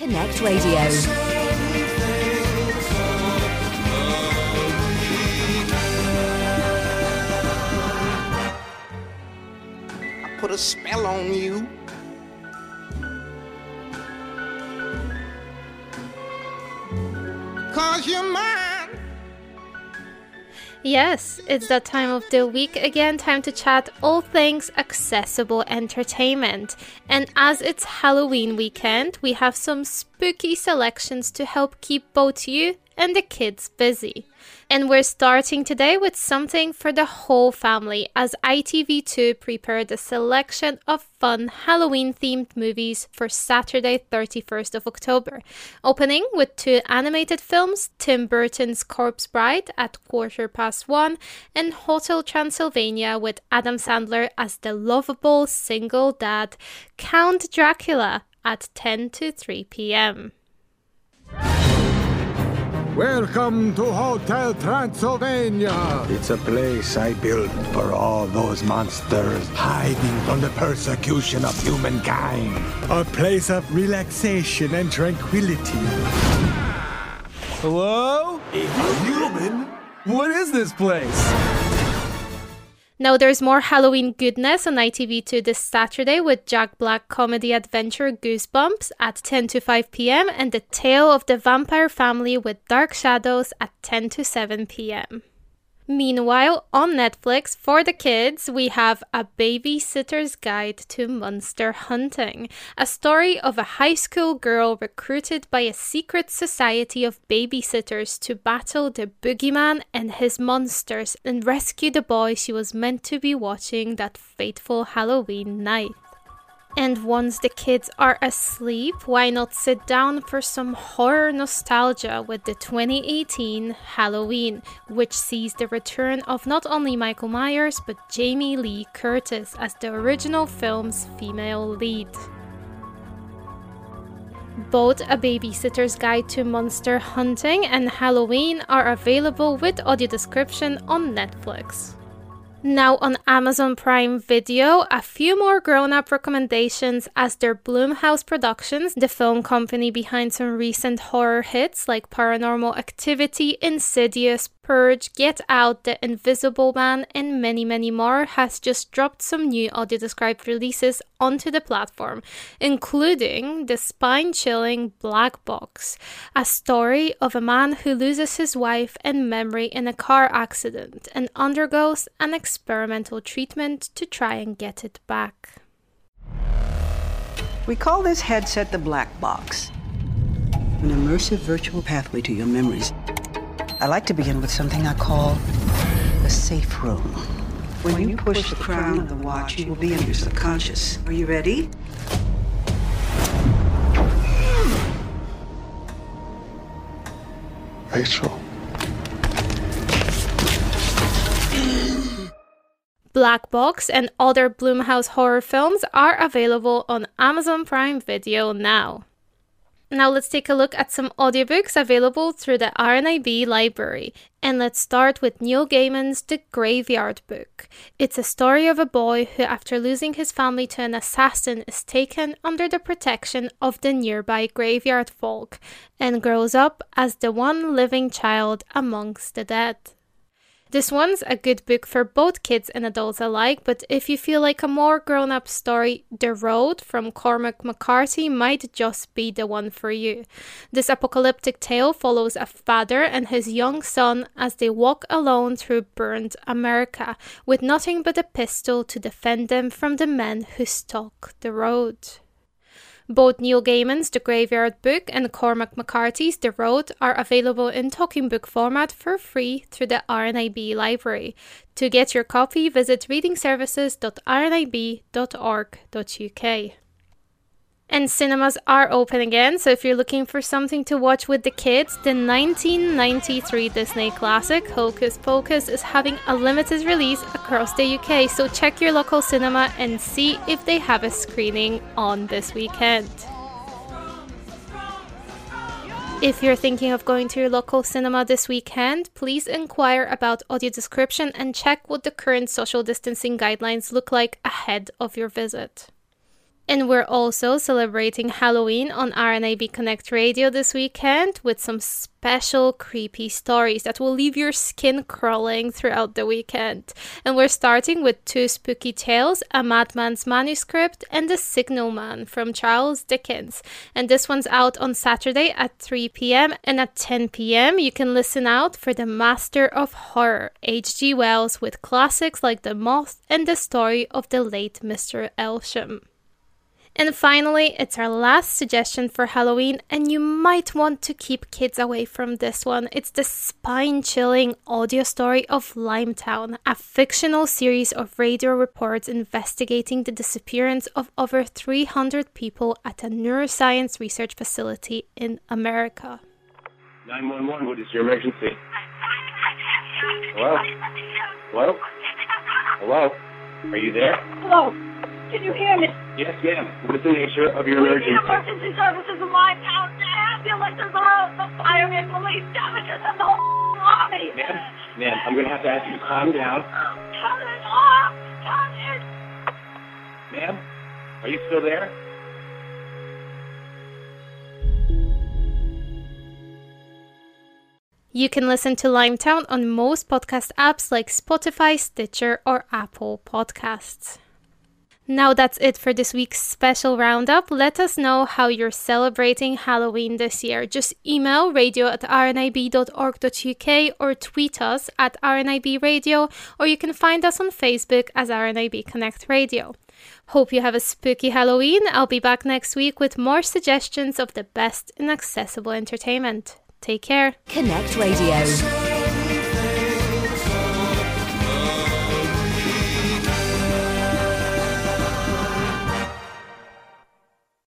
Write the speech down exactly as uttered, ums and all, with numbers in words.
Connect Radio. Put a spell on you. Cause you're mine. Yes, it's that time of the week again, time to chat all things accessible entertainment. And as it's Halloween weekend, we have some spooky selections to help keep both you and the kids busy. And we're starting today with something for the whole family as I T V two prepared a selection of fun Halloween-themed movies for Saturday thirty-first of October, opening with two animated films, Tim Burton's Corpse Bride at quarter past one and Hotel Transylvania with Adam Sandler as the lovable single dad, Count Dracula at ten to three p.m. Welcome to Hotel Transylvania. It's a place I built for all those monsters hiding from the persecution of humankind. A place of relaxation and tranquility. Hello? A human? What is this place? Now there's more Halloween goodness on I T V two this Saturday with Jack Black comedy adventure Goosebumps at ten to five p.m. and The Tale of the Vampire Family with Dark Shadows at ten to seven p.m. Meanwhile, on Netflix, for the kids, we have A Babysitter's Guide to Monster Hunting, a story of a high school girl recruited by a secret society of babysitters to battle the boogeyman and his monsters and rescue the boy she was meant to be watching that fateful Halloween night. And once the kids are asleep, why not sit down for some horror nostalgia with the twenty eighteen Halloween, which sees the return of not only Michael Myers but Jamie Lee Curtis as the original film's female lead. Both A Babysitter's Guide to Monster Hunting and Halloween are available with audio description on Netflix. Now on Amazon Prime Video, a few more grown-up recommendations as their Blumhouse Productions, the film company behind some recent horror hits like Paranormal Activity, Insidious, Purge, Get Out, The Invisible Man, and many, many more, has just dropped some new audio-described releases onto the platform, including the spine-chilling Black Box, a story of a man who loses his wife and memory in a car accident and undergoes an experimental treatment to try and get it back. We call this headset the Black Box, an immersive virtual pathway to your memories. I like to begin with something I call the safe room. When you push the crown of the watch, you will be in your subconscious. Are you ready? Rachel. Black Box and other Blumhouse horror films are available on Amazon Prime Video now. Now let's take a look at some audiobooks available through the R N I B library. And let's start with Neil Gaiman's The Graveyard Book. It's a story of a boy who, after losing his family to an assassin, is taken under the protection of the nearby graveyard folk and grows up as the one living child amongst the dead. This one's a good book for both kids and adults alike, but if you feel like a more grown-up story, The Road from Cormac McCarthy might just be the one for you. This apocalyptic tale follows a father and his young son as they walk alone through burnt America, with nothing but a pistol to defend them from the men who stalk the road. Both Neil Gaiman's The Graveyard Book and Cormac McCarthy's The Road are available in talking book format for free through the R N I B library. To get your copy, visit reading services dot r n i b dot org dot u k. And cinemas are open again, so if you're looking for something to watch with the kids, the nineteen ninety-three Disney classic Hocus Pocus is having a limited release across the U K, so check your local cinema and see if they have a screening on this weekend. If you're thinking of going to your local cinema this weekend, please inquire about audio description and check what the current social distancing guidelines look like ahead of your visit. And we're also celebrating Halloween on R N A B Connect Radio this weekend with some special creepy stories that will leave your skin crawling throughout the weekend. And we're starting with Two Spooky Tales, A Madman's Manuscript, and The Signal Man from Charles Dickens. And this one's out on Saturday at three p.m. and at ten p.m. you can listen out for The Master of Horror, H G Wells, with classics like The Moth and the story of the late Mister Elsham. And finally, it's our last suggestion for Halloween, and you might want to keep kids away from this one. It's the spine-chilling audio story of Limetown, a fictional series of radio reports investigating the disappearance of over three hundred people at a neuroscience research facility in America. nine one one, what is your emergency? Hello? Hello? Hello? Are you there? Hello? Can you hear me? Yes, ma'am. What's the nature of your We emergency? need emergency services in Limetown. Ambulances are out. The firemen, police, damages, and the whole army. Ma'am? Ma'am, I'm going to have to ask you to calm down. Turn it off. Turn it. Ma'am? Are you still there? You can listen to Limetown on most podcast apps like Spotify, Stitcher, or Apple Podcasts. Now that's it for this week's special roundup. Let us know how you're celebrating Halloween this year. Just email radio at r n i b dot org dot u k or tweet us at R N I B Radio, or you can find us on Facebook as R N I B Connect Radio. Hope you have a spooky Halloween. I'll be back next week with more suggestions of the best in accessible entertainment. Take care. Connect Radio.